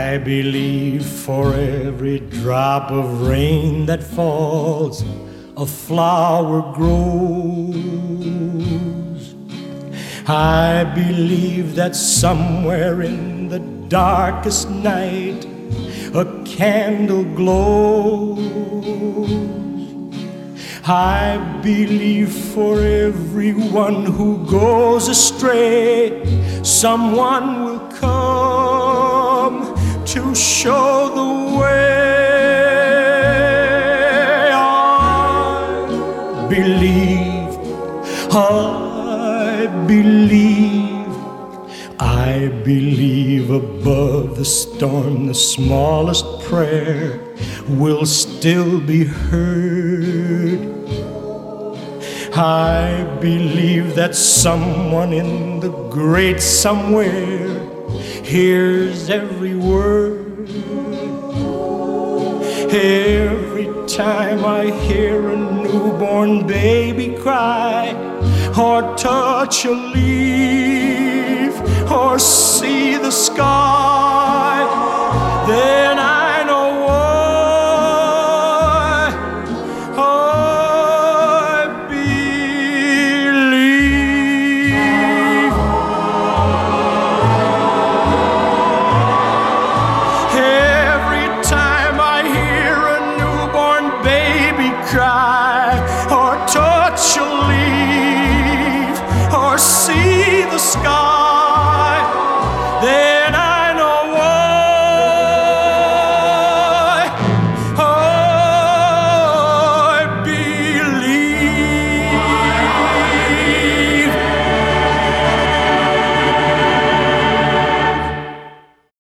I believe for every drop of rain that falls, a flower grows. I believe that somewhere in the darkest night a candle glows. I believe for everyone who goes astray, someone will come to show the way. I believe above the storm the smallest prayer will still be heard. I believe that someone in the great somewhere hears every word. Every time I hear a newborn baby cry, or touch a leaf, or see the sky, then I know why I believe. Every time I hear a newborn baby cry, or touch a leaf, or see the sky,